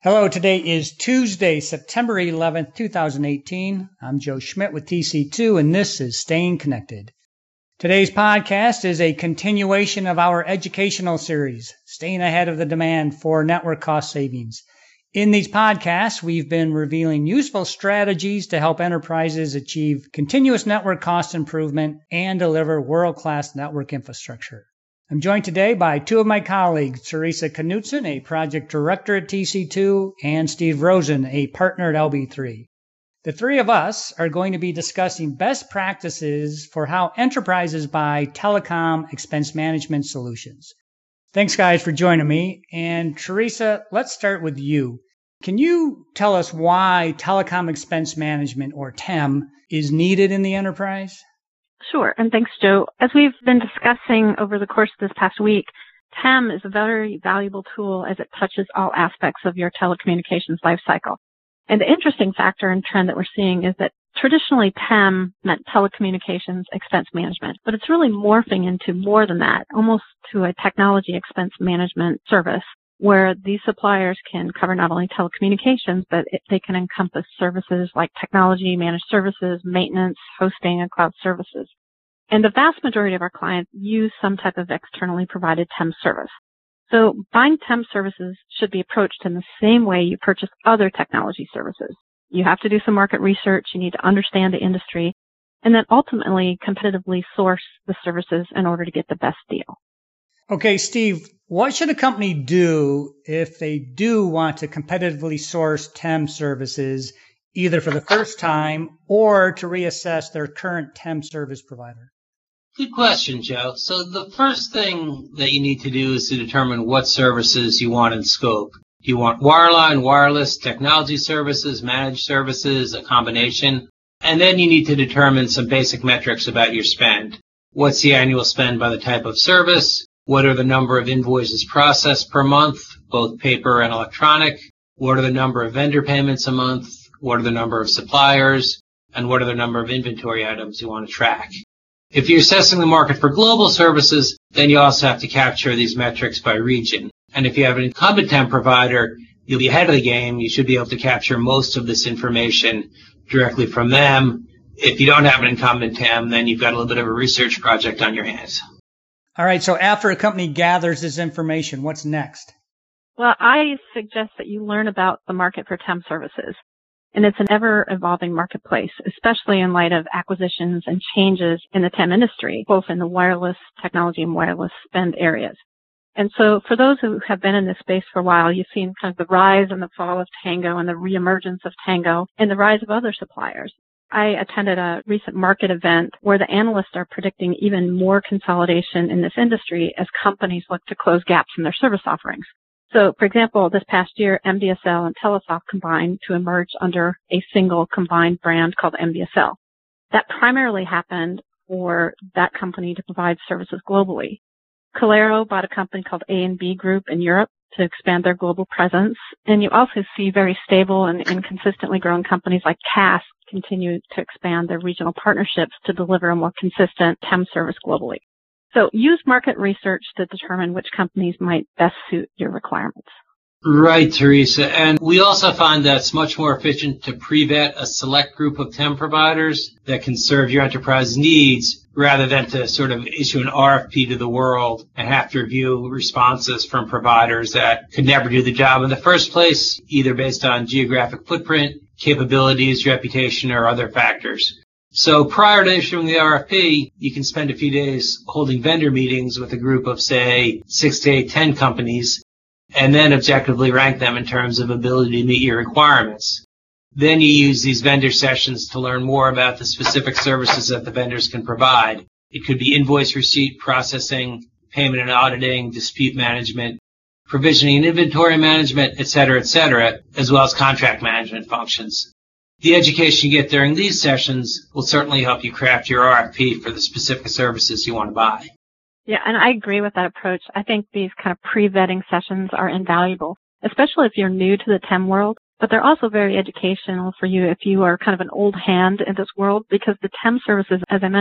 Hello, today is Tuesday, September 11th, 2018. I'm Joe Schmidt with TC2, and this is Staying Connected. Today's podcast is a continuation of our educational series, Staying Ahead of the Demand for Network Cost Savings. In these podcasts, we've been revealing useful strategies to help enterprises achieve continuous network cost improvement and deliver world-class network infrastructure. I'm joined today by two of my colleagues, Teresa Knutson, a project director at TC2, and Steve Rosen, a partner at LB3. The three of us are going to be discussing best practices for how enterprises buy telecom expense management solutions. Thanks, guys, for joining me. And Teresa, let's start with you. Can you tell us why telecom expense management, or TEM, is needed in the enterprise? Sure, and thanks, Joe. As we've been discussing over the course of this past week, TEM is a very valuable tool as it touches all aspects of your telecommunications lifecycle. And the interesting factor and trend that we're seeing is that traditionally TEM meant telecommunications expense management, but it's really morphing into more than that, almost to a technology expense management service where these suppliers can cover not only telecommunications, but they can encompass services like technology, managed services, maintenance, hosting, and cloud services. And the vast majority of our clients use some type of externally provided TEM service. So buying TEM services should be approached in the same way you purchase other technology services. You have to do some market research, you need to understand the industry, and then ultimately competitively source the services in order to get the best deal. Okay, Steve, what should a company do if they do want to competitively source TEM services, either for the first time or to reassess their current TEM service provider? Good question, Joe. So the first thing that you need to do is to determine what services you want in scope. Do you want wireline, wireless, technology services, managed services, a combination? And then you need to determine some basic metrics about your spend. What's the annual spend by the type of service? What are the number of invoices processed per month, both paper and electronic? What are the number of vendor payments a month? What are the number of suppliers? And what are the number of inventory items you want to track? If you're assessing the market for global services, then you also have to capture these metrics by region. And if you have an incumbent TEM provider, you'll be ahead of the game. You should be able to capture most of this information directly from them. If you don't have an incumbent TEM, then you've got a little bit of a research project on your hands. All right, so after a company gathers this information, what's next? Well, I suggest that you learn about the market for TEM services. And it's an ever-evolving marketplace, especially in light of acquisitions and changes in the TEM industry, both in the wireless technology and wireless spend areas. And so for those who have been in this space for a while, you've seen kind of the rise and the fall of Tango and the reemergence of Tango and the rise of other suppliers. I attended a recent market event where the analysts are predicting even more consolidation in this industry as companies look to close gaps in their service offerings. So, for example, this past year, MDSL and Telesoft combined to emerge under a single combined brand called MDSL. That primarily happened for that company to provide services globally. Calero bought a company called A&B Group in Europe to expand their global presence. And you also see very stable and consistently growing companies like CAS continue to expand their regional partnerships to deliver a more consistent TEM service globally. So use market research to determine which companies might best suit your requirements. Right, Teresa. And we also find that it's much more efficient to pre-vet a select group of TEM providers that can serve your enterprise needs rather than to sort of issue an RFP to the world and have to review responses from providers that could never do the job in the first place, either based on geographic footprint, capabilities, reputation, or other factors. So prior to issuing the RFP, you can spend a few days holding vendor meetings with a group of, say, 6 to 8, 10 companies, and then objectively rank them in terms of ability to meet your requirements. Then you use these vendor sessions to learn more about the specific services that the vendors can provide. It could be invoice receipt, processing, payment and auditing, dispute management, provisioning and inventory management, et cetera, as well as contract management functions. The education you get during these sessions will certainly help you craft your RFP for the specific services you want to buy. Yeah, and I agree with that approach. I think these kind of pre-vetting sessions are invaluable, especially if you're new to the TEM world, but they're also very educational for you if you are kind of an old hand in this world, because the TEM services, as I mentioned,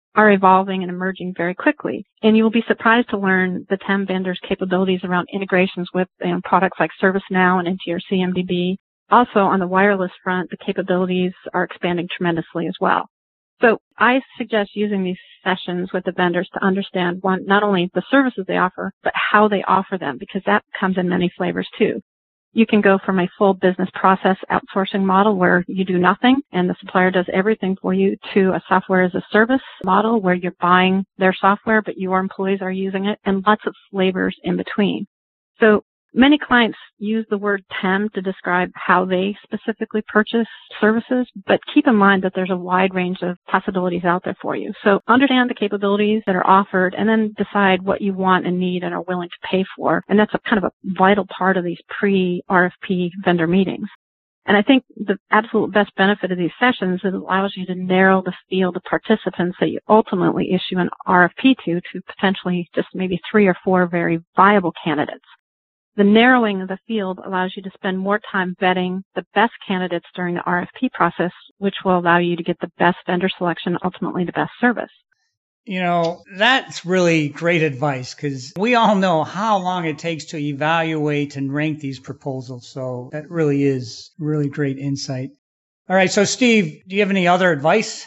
are evolving and emerging very quickly. And you will be surprised to learn the TEM vendors' capabilities around integrations with products like ServiceNow and into your CMDB. Also, on the wireless front, the capabilities are expanding tremendously as well. So I suggest using these sessions with the vendors to understand, one, not only the services they offer, but how they offer them, because that comes in many flavors too. You can go from a full business process outsourcing model where you do nothing and the supplier does everything for you, to a software as a service model where you're buying their software, but your employees are using it, and lots of flavors in between. So many clients use the word TEM to describe how they specifically purchase services, but keep in mind that there's a wide range of possibilities out there for you. So understand the capabilities that are offered and then decide what you want and need and are willing to pay for. And that's a kind of a vital part of these pre-RFP vendor meetings. And I think the absolute best benefit of these sessions is it allows you to narrow the field of participants that you ultimately issue an RFP to potentially just maybe 3 or 4 very viable candidates. The narrowing of the field allows you to spend more time vetting the best candidates during the RFP process, which will allow you to get the best vendor selection, ultimately the best service. You know, that's really great advice, because we all know how long it takes to evaluate and rank these proposals. So that really is really great insight. All right. So Steve, do you have any other advice?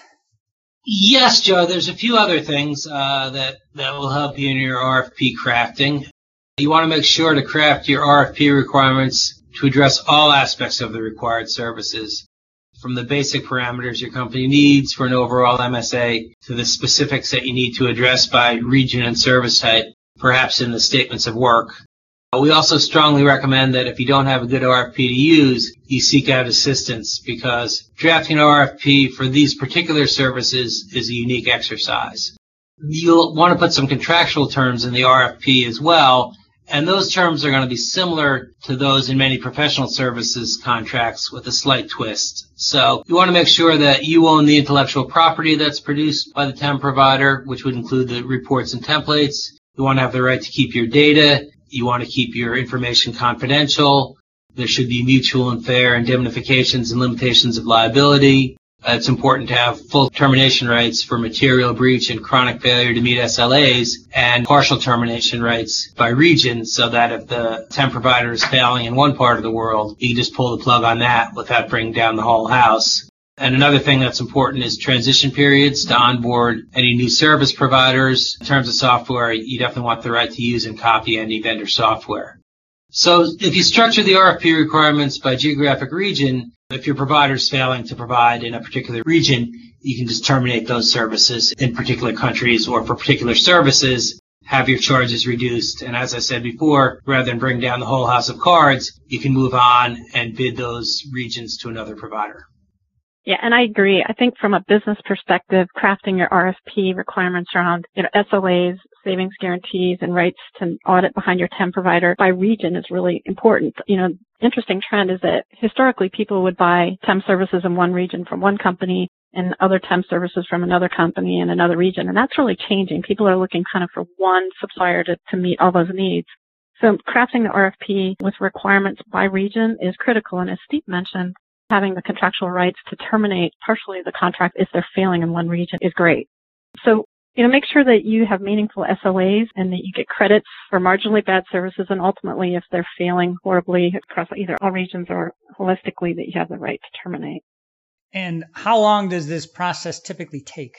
Yes, Joe. There's a few other things that will help you in your RFP crafting. You want to make sure to craft your RFP requirements to address all aspects of the required services, from the basic parameters your company needs for an overall MSA to the specifics that you need to address by region and service type, perhaps in the statements of work. We also strongly recommend that if you don't have a good RFP to use, you seek out assistance, because drafting an RFP for these particular services is a unique exercise. You'll want to put some contractual terms in the RFP as well, and those terms are going to be similar to those in many professional services contracts with a slight twist. So you want to make sure that you own the intellectual property that's produced by the TEM provider, which would include the reports and templates. You want to have the right to keep your data. You want to keep your information confidential. There should be mutual and fair indemnifications and limitations of liability. It's important to have full termination rights for material breach and chronic failure to meet SLAs, and partial termination rights by region, so that if the TEM provider is failing in one part of the world, you can just pull the plug on that without bringing down the whole house. And another thing that's important is transition periods to onboard any new service providers. In terms of software, you definitely want the right to use and copy any vendor software. So if you structure the RFP requirements by geographic region, if your provider is failing to provide in a particular region, you can just terminate those services in particular countries, or for particular services, have your charges reduced. And as I said before, rather than bring down the whole house of cards, you can move on and bid those regions to another provider. Yeah, and I agree. I think from a business perspective, crafting your RFP requirements around, SLAs, savings guarantees, and rights to audit behind your TEM provider by region is really important. Interesting trend is that historically people would buy TEM services in one region from one company and other TEM services from another company in another region. And that's really changing. People are looking kind of for one supplier to meet all those needs. So crafting the RFP with requirements by region is critical. And as Steve mentioned, having the contractual rights to terminate partially the contract if they're failing in one region is great. So, make sure that you have meaningful SLAs and that you get credits for marginally bad services, and ultimately if they're failing horribly across either all regions or holistically, that you have the right to terminate. And how long does this process typically take?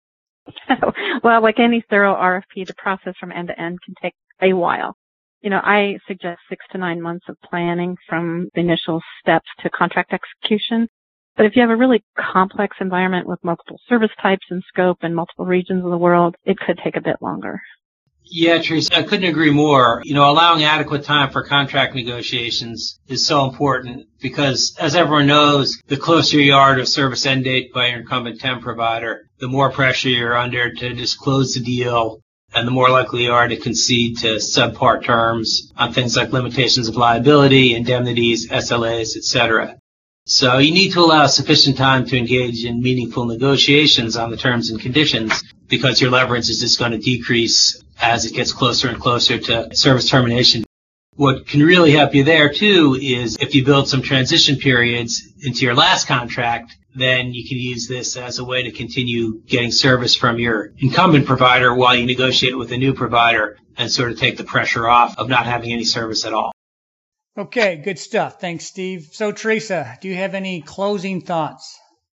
Well, like any thorough RFP, the process from end to end can take a while. I suggest 6 to 9 months of planning from the initial steps to contract execution. But if you have a really complex environment with multiple service types and scope in multiple regions of the world, it could take a bit longer. Yeah, Teresa, I couldn't agree more. Allowing adequate time for contract negotiations is so important because, as everyone knows, the closer you are to a service end date by your incumbent TEM provider, the more pressure you're under to disclose the deal, and the more likely you are to concede to subpar terms on things like limitations of liability, indemnities, SLAs, etc. So you need to allow sufficient time to engage in meaningful negotiations on the terms and conditions, because your leverage is just going to decrease as it gets closer and closer to service termination. What can really help you there, too, is if you build some transition periods into your last contract, then you can use this as a way to continue getting service from your incumbent provider while you negotiate with a new provider and sort of take the pressure off of not having any service at all. Okay, good stuff. Thanks, Steve. So, Teresa, do you have any closing thoughts?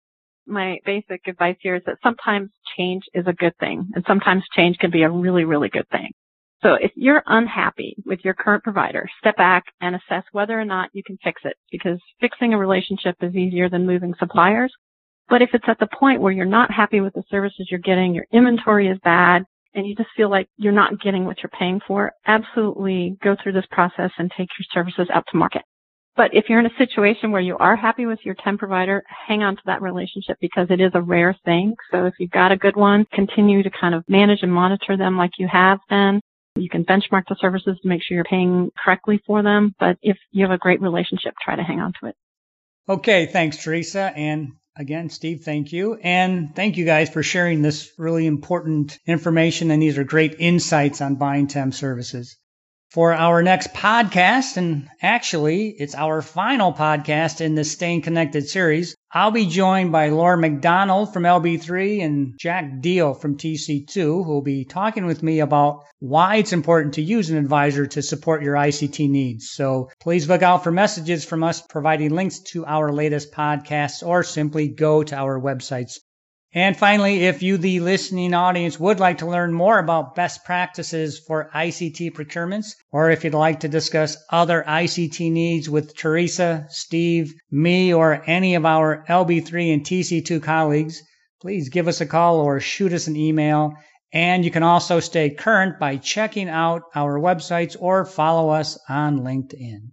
My basic advice here is that sometimes change is a good thing, and sometimes change can be a really, really good thing. So if you're unhappy with your current provider, step back and assess whether or not you can fix it, because fixing a relationship is easier than moving suppliers. But if it's at the point where you're not happy with the services you're getting, your inventory is bad, and you just feel like you're not getting what you're paying for, absolutely go through this process and take your services out to market. But if you're in a situation where you are happy with your TEM provider, hang on to that relationship because it is a rare thing. So if you've got a good one, continue to kind of manage and monitor them like you have been. You can benchmark the services to make sure you're paying correctly for them. But if you have a great relationship, try to hang on to it. Okay, thanks, Teresa. And again, Steve, thank you. And thank you guys for sharing this really important information. And these are great insights on buying TEM services. For our next podcast, and actually it's our final podcast in the Staying Connected series, I'll be joined by Laura McDonald from LB3 and Jack Deal from TC2, who will be talking with me about why it's important to use an advisor to support your ICT needs. So please look out for messages from us providing links to our latest podcasts, or simply go to our websites. And finally, if you, the listening audience, would like to learn more about best practices for ICT procurements, or if you'd like to discuss other ICT needs with Teresa, Steve, me, or any of our LB3 and TC2 colleagues, please give us a call or shoot us an email. And you can also stay current by checking out our websites or follow us on LinkedIn.